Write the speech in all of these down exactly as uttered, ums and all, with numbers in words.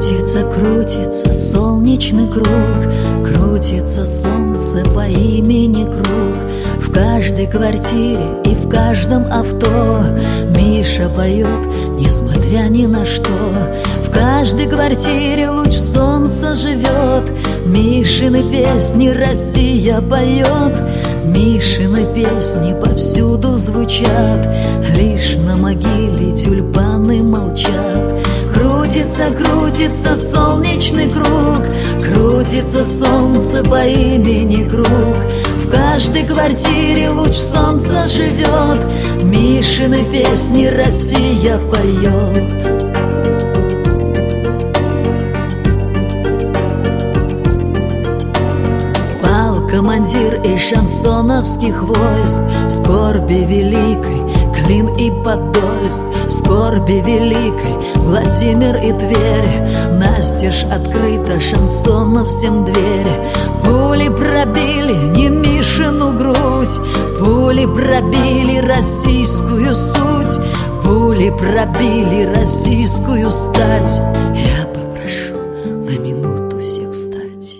Крутится, крутится солнечный круг, крутится солнце по имени Круг. В каждой квартире и в каждом авто Миша поет, несмотря ни на что. В каждой квартире луч солнца живет, Мишины песни Россия поет. Мишины песни повсюду звучат, лишь на могиле тюльпаны молчат. Крутится, крутится солнечный круг, крутится солнце по имени Круг. В каждой квартире луч солнца живет, Мишины песни Россия поет. Командир из шансоновских войск в скорби великой Клин и Подольск, в скорби великой Владимир и Тверь. Настежь открыта шансона всем двери. Пули пробили не Мишину грудь, пули пробили российскую суть, пули пробили российскую стать. Я попрошу на минуту всех встать.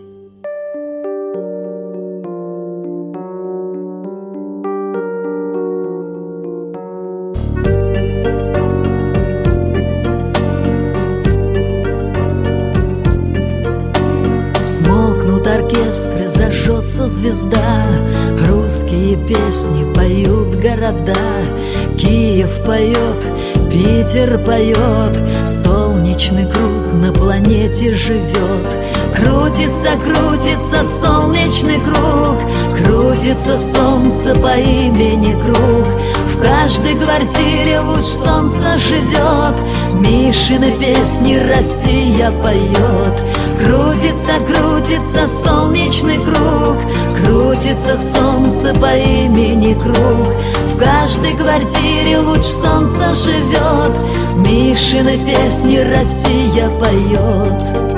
Смолкнут оркестры, зажжется звезда, русские песни поют города. Киев поет, Питер поет, солнечный круг на планете живет. Крутится, крутится солнечный круг, крутится солнце по имени Круг. В каждой квартире луч солнца живет, Мишины песни Россия поет. Крутится, крутится солнечный круг, крутится солнце по имени Круг. В каждой квартире луч солнца живет, Мишины песни Россия поет.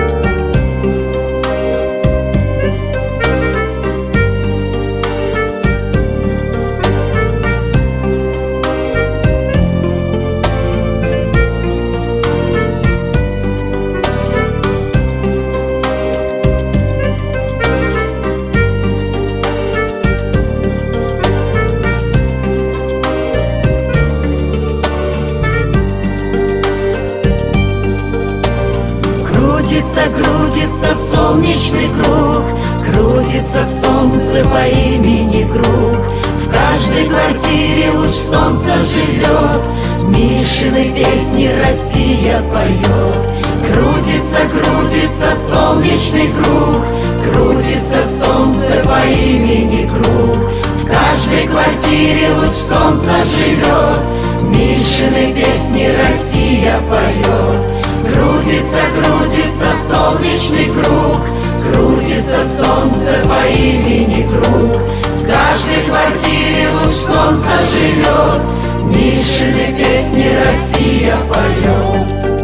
Крутится, крутится солнечный круг, крутится солнце по имени Круг. В каждой квартире луч солнца живет, Мишины песни Россия поет. Крутится, крутится солнечный круг, крутится солнце по имени Круг. В каждой квартире луч солнца живет, Мишины песни Россия поет. Крутится, крутится солнечный круг, крутится солнце по имени Круг. В каждой квартире луч солнца живет, Мишины песни Россия поет.